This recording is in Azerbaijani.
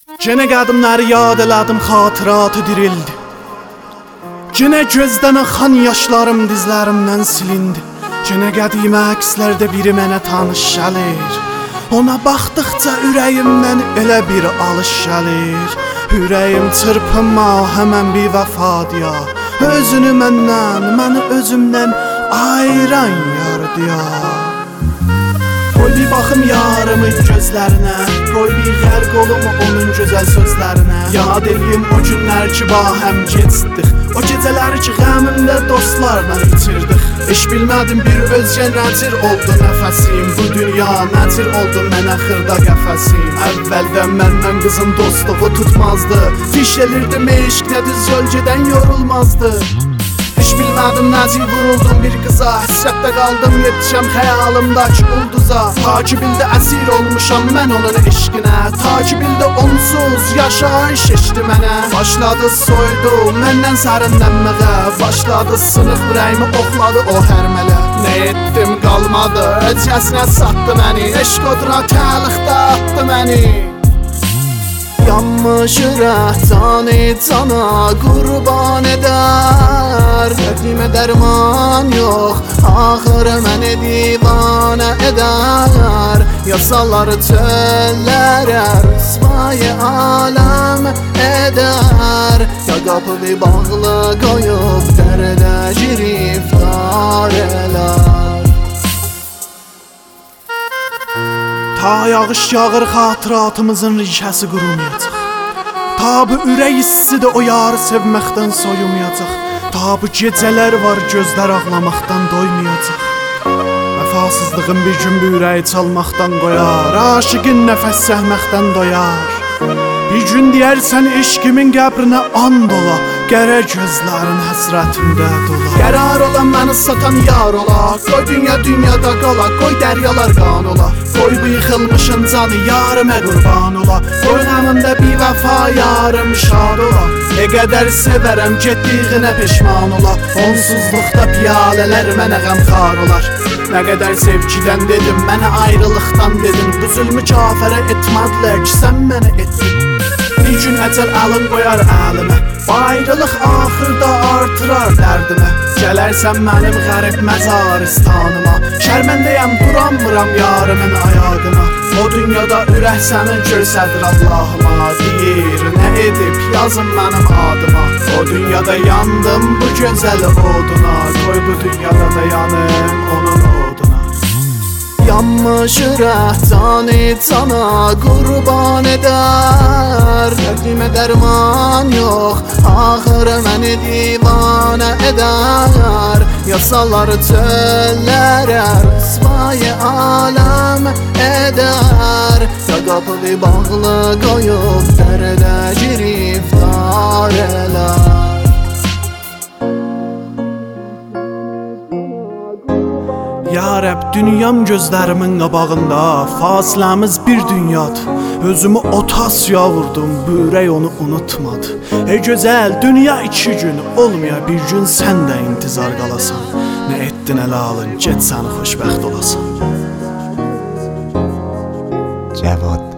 Gene qədimləri yad elədim, xatıratı dirildi. Gene gözdən axan yaşlarım dizlərimdən silindi. Gene qədimə əkslərdə biri mənə tanış gəlir. Ona baxdıqca ürəyimdən elə bir alış gəlir. Ürəyim çırpınma, həmən bir vəfadıya. Özünü məndən, məni özümdən ayıran yardıya. Qoy bir baxım yarımın gözlərinə, qoy bir yer qolumu onun gözəl sözlərinə. Yad eləyim o günlər ki, bahəm keçdik, o gecələri ki, qəmimdə dostlarla itirdik. Heç bilmədim bir özgə nəcir oldu nəfəsim, bu dünya nəcir oldu mənə xırda qəfəsim. Əvvəldən məndən qızın dostluğu tutmazdı, fiş elirdim eşq nə düz yol gedən yorulmazdı. Heç bilmədim nəcir vuruldum bir qıza, həsrətdə qaldım yetişəm xəyalımdakı ulduza. Ta ki bildi əsir olmuşam mən onun eşqinə, ta ki bildi onsuz yaşayış eşdi mənə. Başladı soydu məndən sərinlənməyə, başladı sınıq ürəyimi oxladı o hərmələ. Nə etdim qalmadı, öcəsinə satdı məni, eşq oduna təliqdə atdı məni. Yanmış ürək canı cana qurban edər, dərdimə dərman yox, axırı məni divanə edər. Yasaları çöllərə rüsvayı aləm edər, ya qapını bağlı qoyub dərdə giriftar elər. Ta yağış yağır xatıratımızın rişəsi qurumayacaq. Ta bu ürək issidir o yarı sevməkdən soyumayacaq. Ta bu gecələr var gözlər ağlamaqdan doymayacaq. Vəfasızlığın bir gün bu ürəyi çalmaqdan qoyar, aşıqın nəfəs səhməkdən doyar. Bir gün deyərsən eşqimin qəbrinə and ola, qərə gözlərin həsrətində dola. Qərar olan məni satan yar ola, qoy dünya dünyada qala, qoy dəryalar qan ola. Qoy bu yıxılmışın canı yarımə qurban ola, qoy qəmimdə bir vəfa yarım şad ola. Nə qədər sevərəm getdiyinə peşman ola, onsuzluqda piyalələr mənə qəmxar olar. Nə qədər sevgidən dedim, mənə ayrılıqdan dedim, bu zülmü kafərə etmədilər ki, sən mənə etdin. Bir gün əcəl əlin qoyar əlimə, ayrılıq axırda artırar dərdimə. Gələrsən mənim qərib məzaristanıma, şərməndəyəm duramıram yarımın ayağına. O dünyada ürək sənin görsədir Allahıma, deyir nə edib yazın mənim adıma. O dünyada yandım bu gözəl oduna, qoy bu dünyada da yanım onun oduna. Yanmış ürək canı cana qurban edər, dərdimə dərman yox, axırı məni divanə edər. Yasaları çöllərə rüsvayı aləm edər, ya qapını bağlı qoyub dərdə giriftar elər. Ya Rəbb, dünyam gözlərimin qabağında, fasiləmiz bir dünyadır. Özümü o tasya vurdum, bu ürək onu unutmadı. Ey gözəl, dünya 2 gün olmaya bir gün sən də intizar qalasan. Nə etdin ələ alın, get səni xoşbəxt olasan. Cəvad